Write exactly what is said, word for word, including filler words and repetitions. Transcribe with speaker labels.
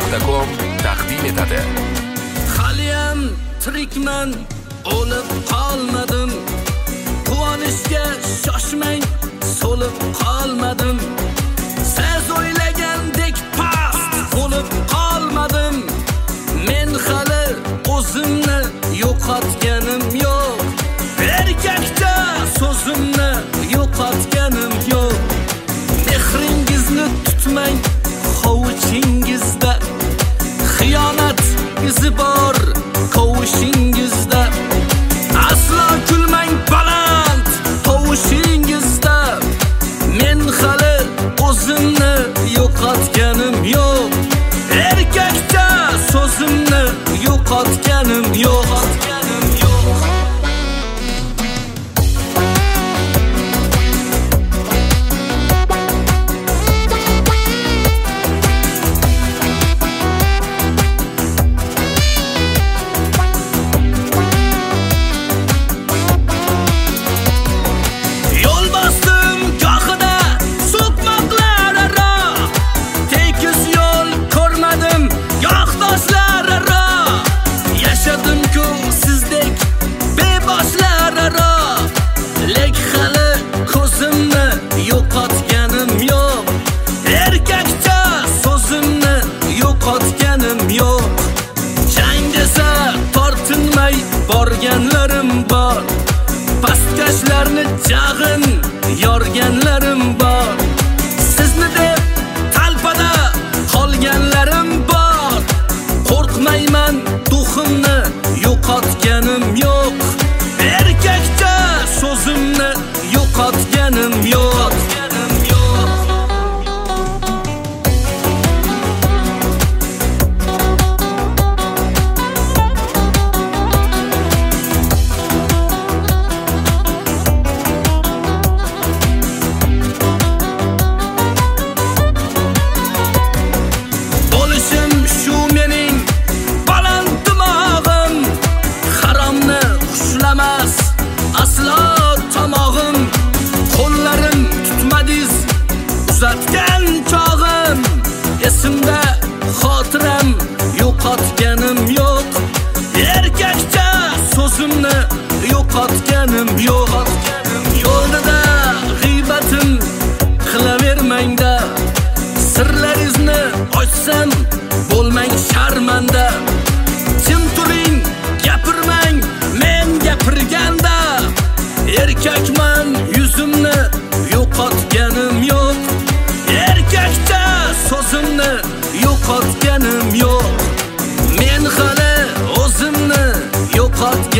Speaker 1: nuqta com taqdim etadi.
Speaker 2: Haliyam tirikman, o'lib qolmadim. Quvonishga shoshmang, so'lib qolmadim. Siz o'ylagandek past bo'lib qolmadim. Men hali o'zimni yo'qotganim yo'q. Erkakcha so'zimni yo'qotganim yo'q. Mehringizni tutmang hovuchingizda. Xiyonat izi bor qovushingizda. Aslo kulmang baland tovushingizda. Men hali o'zimni yo'qotganim yo'q. Erkakcha so'zimni yo'qotganim yo'q. Yo'qotganim yo'q. Erkakcha so'zimni yo'qotganim yo'q. Jang desa tortinmay borganlarim bor. Pastkashlarni jag'in yorganlarim bor. Sizni deb talpada qolganlarim bor. Qo'rqmayman, duximni yo'qotganim yo'q. Erkakcha so'zimni yo'qotganim yo'q. Bo'lishim shu mening baland dimog'im. Haromni xushlamas aslo tomog'im. Qo'llarim tutmadiz uzatgan chog'im. Esimda xotiram yo'qotganim yo'q. Erkakcha so'zimni yo'qotganim yo'q. Yo'lda g'iybatim qilavermangda. Sirlaringizni ochsam bo'lmang sharmanda. Jim turing, gapirmang men gapirganda. Erkakman, yuzimni yo'qotganim yo'q. Erkakcha so'zimni yo'qotganim yo'q. Men hali o'zimni yo'qotganim